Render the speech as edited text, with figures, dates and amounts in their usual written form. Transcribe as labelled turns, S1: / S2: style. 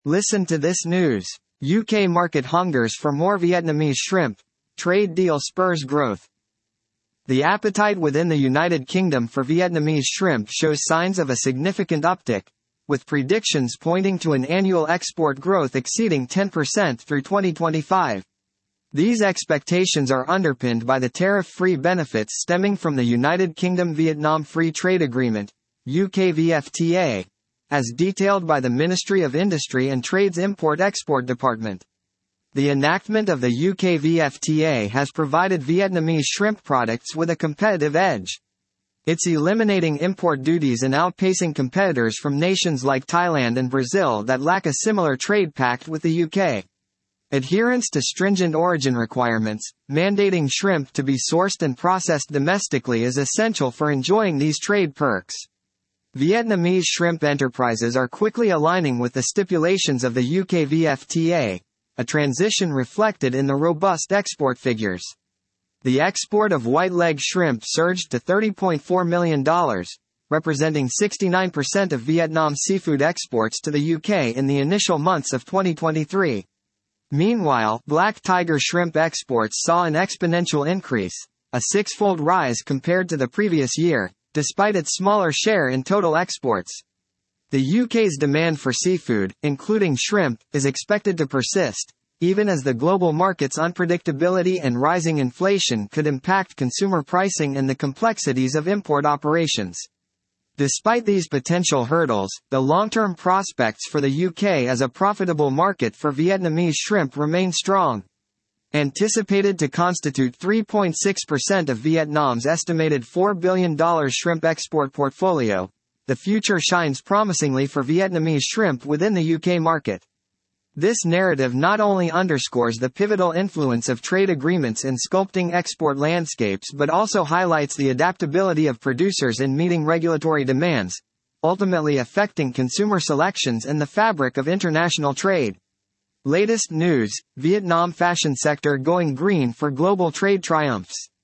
S1: Listen to this news. UK market hungers for more Vietnamese shrimp. Trade deal spurs growth. The appetite within the United Kingdom for Vietnamese shrimp shows signs of a significant uptick, with predictions pointing to an annual export growth exceeding 10% through 2025. These expectations are underpinned by the tariff-free benefits stemming from the United Kingdom-Vietnam Free Trade Agreement, UKVFTA, as detailed by the Ministry of Industry and Trade's Import-Export Department. The enactment of the UKVFTA has provided Vietnamese shrimp products with a competitive edge. It's eliminating import duties and outpacing competitors from nations like Thailand and Brazil that lack a similar trade pact with the UK. Adherence to stringent origin requirements, mandating shrimp to be sourced and processed domestically is essential for enjoying these trade perks. Vietnamese shrimp enterprises are quickly aligning with the stipulations of the UKVFTA, a transition reflected in the robust export figures. The export of white-leg shrimp surged to $30.4 million, representing 69% of Vietnam's seafood exports to the UK in the initial months of 2023. Meanwhile, black tiger shrimp exports saw an exponential increase, a six-fold rise compared to the previous year, despite its smaller share in total exports. The UK's demand for seafood, including shrimp, is expected to persist, even as the global market's unpredictability and rising inflation could impact consumer pricing and the complexities of import operations. Despite these potential hurdles, the long-term prospects for the UK as a profitable market for Vietnamese shrimp remain strong. Anticipated to constitute 3.6% of Vietnam's estimated $4 billion shrimp export portfolio, the future shines promisingly for Vietnamese shrimp within the UK market. This narrative not only underscores the pivotal influence of trade agreements in sculpting export landscapes but also highlights the adaptability of producers in meeting regulatory demands, ultimately affecting consumer selections and the fabric of international trade. Latest news: Vietnam fashion sector going green for global trade triumphs.